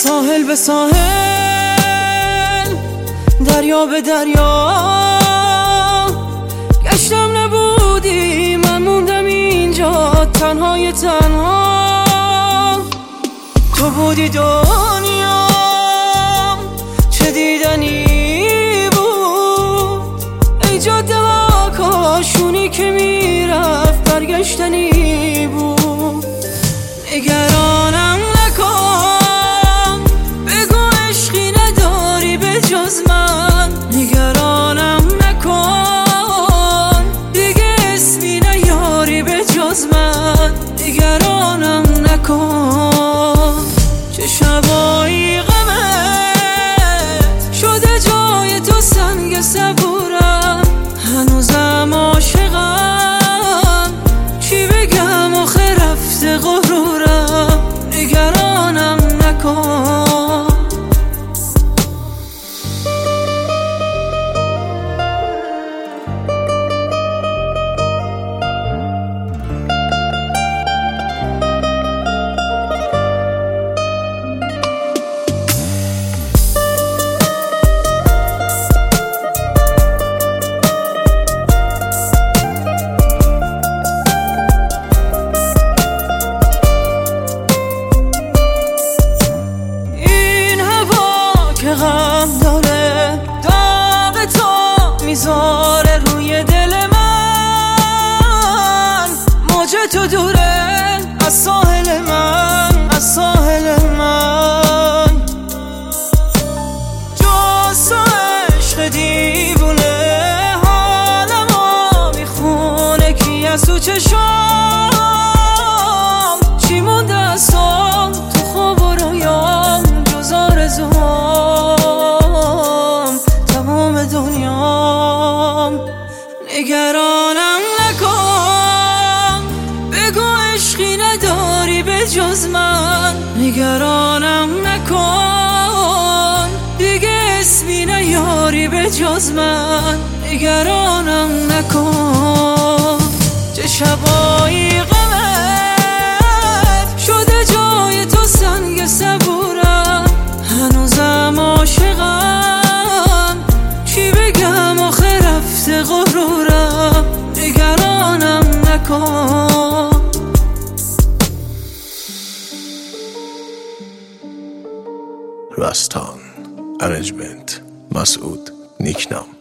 ساحل به ساحل، دریا به دریا گشتم نبودی، من موندم اینجا تنهای تنها. تو بودی دنیا چه دیدنی بود، ای جاده ها کاشونی که میرفت برگشتنی بود. نگرانم نکن، بگو عشقی نداری به جز من. نگرانم نکن، دیگه اسمی نیاری به جز من. نگرانم نکن، چه شبایی غمت شده جای تو سنگ صبورم. هنوزم عاشقم، چی بگم آخه رفته غرورم. نگرانم نکن. غم داره داغ تو میذاره روی دل من. موج تو دوره از ساحل من، از ساحل من. جز تو عشق دیوونه حالمو میخونه، کی از تو چشام چی مونده از تو خواب و رویام جز آرزوام تمام دنیام. نگرانم نکن، بگو عشقی نداری به جز من. نگرانم نکن، دیگه اسمی نیاری به جز من. نگرانم نکن، چه شبایی غمت شده جای تو سنگ صبورم. هنوزم عاشقم، چی بگم آخه رفته غرورم. نگرانم نکن. راستان ارنجمنت مسعود نیکنام.